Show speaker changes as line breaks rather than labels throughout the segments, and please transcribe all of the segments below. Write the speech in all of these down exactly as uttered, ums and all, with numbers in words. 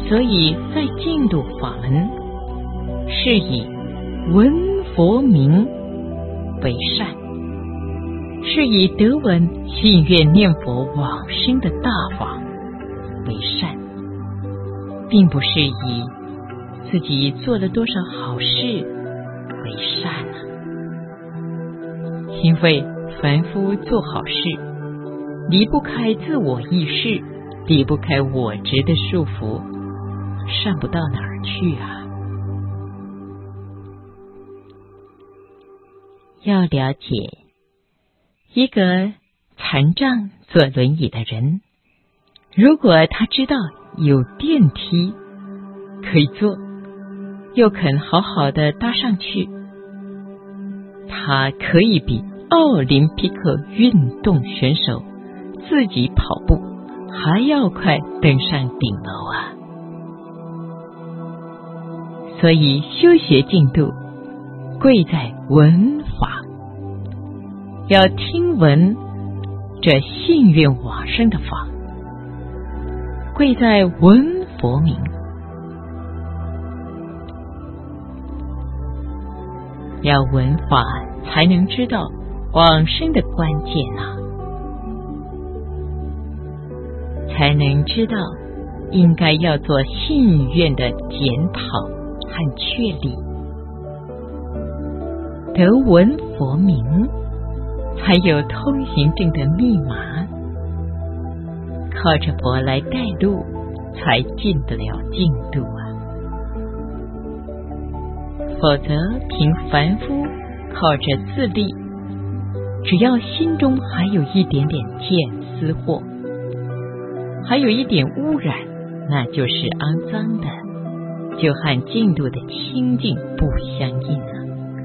所以在净土法门是以闻佛名为善，是以得闻信愿念佛往生的大法为善，并不是以自己做了多少好事为善啊。因为凡夫做好事，离不开自我意识，离不开我执的束缚，上不到哪儿去啊。要了解，一个残障坐轮椅的人，如果他知道有电梯可以坐，又肯好好的搭上去，他可以比奥林匹克运动选手自己跑步还要快登上顶楼啊！所以修学净土贵在闻法，要听闻这信愿往生的法，贵在闻佛名。要闻法才能知道往生的关键啊，才能知道应该要做信愿的检讨和确立。得闻佛名，才有通行证的密码，靠着佛来带路，才进得了净土啊。否则凭凡夫靠着自力，只要心中还有一点点见思惑，还有一点污染，那就是肮脏的，就和净土的清净不相应啊。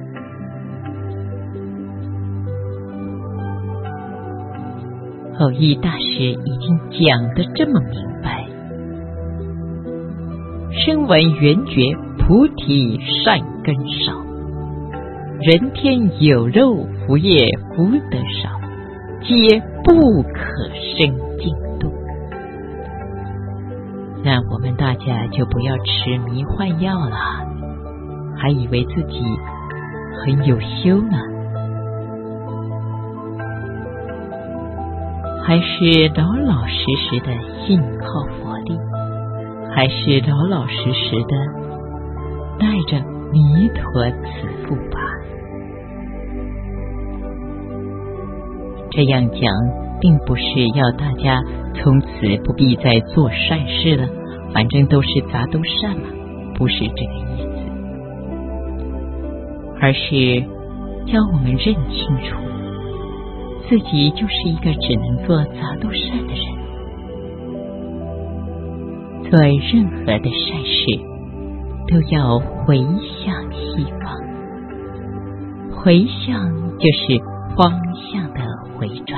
蕅益大师已经讲得这么明白，声闻缘觉菩提善根少，人天有肉福业福德少，皆不可生净土。那我们大家就不要吃迷幻药了，还以为自己很有修呢，还是老老实实的信靠佛力，还是老老实实的带着弥陀慈父吧。这样讲并不是要大家从此不必再做善事了，反正都是杂都善嘛，不是这个意思，而是教我们认清楚自己就是一个只能做杂都善的人。做任何的善事都要回向西方，回向就是方向的回转，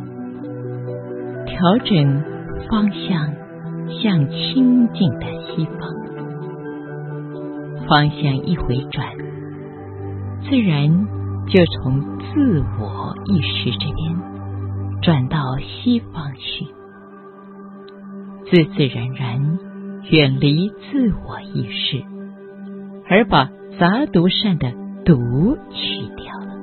调整方向向清净的西方，方向一回转，自然就从自我意识这边转到西方去，自自然然远离自我意识，而把杂毒善的毒去掉了。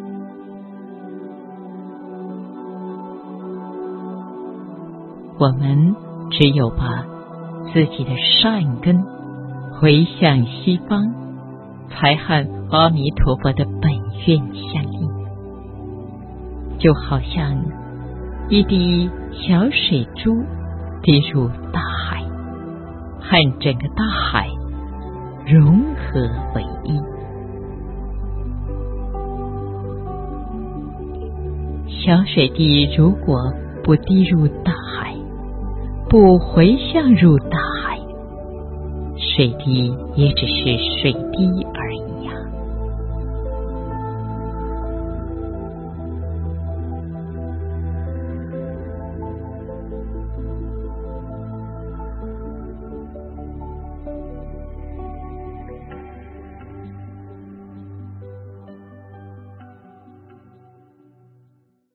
我们只有把自己的善根回向西方，才和阿弥陀佛的本愿相应。就好像一滴小水珠滴入大海，和整个大海融合为一。小水滴如果不滴入大海，不回向入大海，水滴也只是水滴